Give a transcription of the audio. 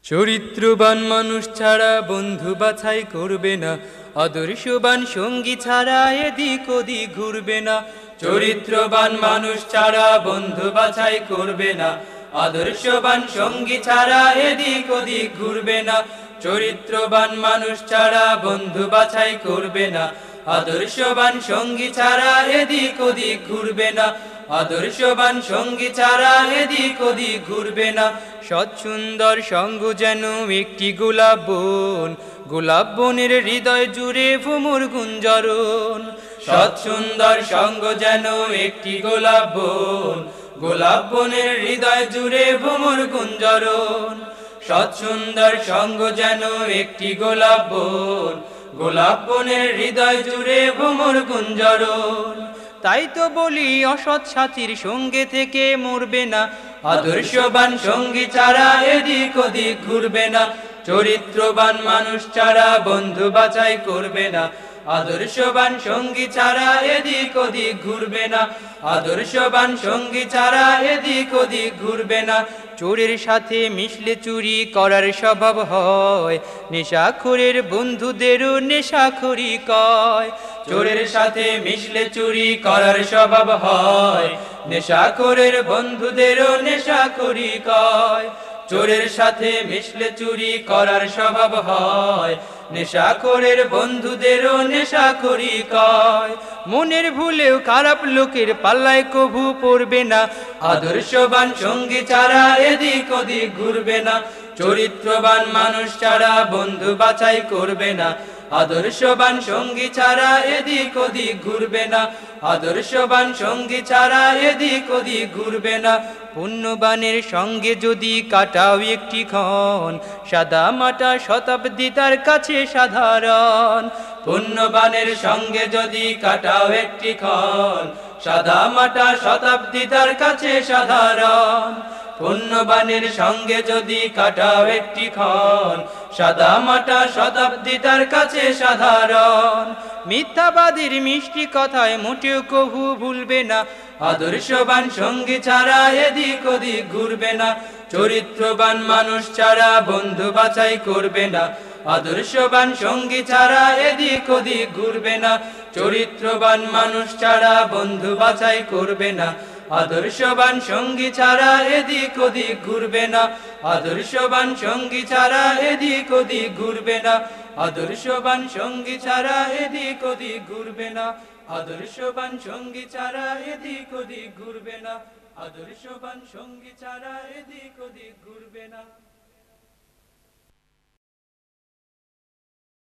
চরিত্রবান মানুষ ছাড়া বন্ধু বাছাই করবে না, আদর্শবান সঙ্গী ছাড়া এদিক ওদিক ঘুরবে না। চরিত্রবান মানুষ ছাড়া বন্ধু বাছাই করবে না, আদর্শবান সঙ্গী ছাড়া এদিক ওদিক ঘুরবে না। চরিত্রবান মানুষ ছাড়া বন্ধু বাছাই করবে না, আদর্শবান সঙ্গী ছাড়া এদিক ওদিক ঘুরবে না। আদর্শবান সঙ্গী ছাড়া এদিক ওদিক ঘুরবে না। সৎ সুন্দর সঙ্গ যেন একটি গোলাপ বন, গোলাপ বনের হৃদয় জুড়ে ভ্রমর গুঞ্জরণ। সৎ সুন্দর সঙ্গ যেন একটি গোলাপ বন, গোলাপ বনের হৃদয় জুড়ে ভ্রমর গুঞ্জরণ। সৎ সুন্দর সঙ্গ যেন একটি গোলাপ বন, গোলাপ বনের হৃদয় জুড়ে ভ্রমর গুঞ্জরণ। তাই তো বলি অসৎ সাথীর সঙ্গে থেকে মরবে না, আদর্শবান সঙ্গী ছাড়া এদিক ওদিক ঘুরবে না। চরিত্রবান মানুষ ছাড়া বন্ধু বাছাই করবে না, আদর্শবান সঙ্গী ছাড়া এদিক ওদিক ঘুরবে না। আদর্শবান সঙ্গী ছাড়া এদিক ওদিক ঘুরবে না। চোরের সাথে মিশলে চুরি করার স্বভাব হয়, নেশাখোরের বন্ধুদেরও নেশাখোরি কয়। চোরের সাথে মিশলে চুরি করার স্বভাব হয়, নেশাখোরের বন্ধুদেরও নেশাখোরি কয়। চোরের সাথে মিশলে চুরি করার স্বভাব হয়, নেশাখোরের বন্ধুদেরও নেশাখোরি কয়। মনের ভুলেও খারাপ লোকের পাল্লায় কভু পড়বে না, আদর্শবান সঙ্গী ছাড়া এদিক ওদিক ঘুরবে না। চরিত্রবান মানুষ ছাড়া বন্ধু বাছাই করবে না, আদর্শবান সঙ্গী ছাড়া এদিক ওদিক ঘুরবে না। আদর্শবান সঙ্গী ছাড়া এদিক ওদিক ঘুরবে না। পুণ্যবানের সঙ্গে যদি কাটাও একটি ক্ষণ, সাদা মাটা শতাব্দী তার কাছে সাধারণ। পুণ্যবানের সঙ্গে যদি কাটাও একটি ক্ষণ, সাদা মাটা শতাব্দী তার কাছে সাধারণ। পুণ্যবানের সঙ্গে যদি কাটাও একটি ক্ষণ, সাদা মাটা শতাব্দী তার কাছে সাধারণ। মিথ্যাবাদীর মিষ্টি কথায় মোটেও কভু ভুলবে না, আদর্শবান সঙ্গী ছাড়া এদিক ওদিক ঘুরবে না। চরিত্রবান মানুষ ছাড়া বন্ধু বাছাই করবে না, আদর্শবান সঙ্গী ছাড়া এদিক ওদিক ঘুরবে না। চরিত্রবান মানুষ ছাড়া বন্ধু বাছাই করবে না, আদর্শবান সঙ্গী ছাড়া এদিক ওদিক ঘুরবে না। আদর্শবান সঙ্গী ছাড়া এদিক ওদিক ঘুরবে না। আদর্শবান সঙ্গী ছাড়া এদিক ওদিক ঘুরবে না। আদর্শবান সঙ্গী ছাড়া এদিক ওদিক ঘুরবে না। আদর্শবান সঙ্গী ছাড়া এদিক ওদিক ঘুরবে না।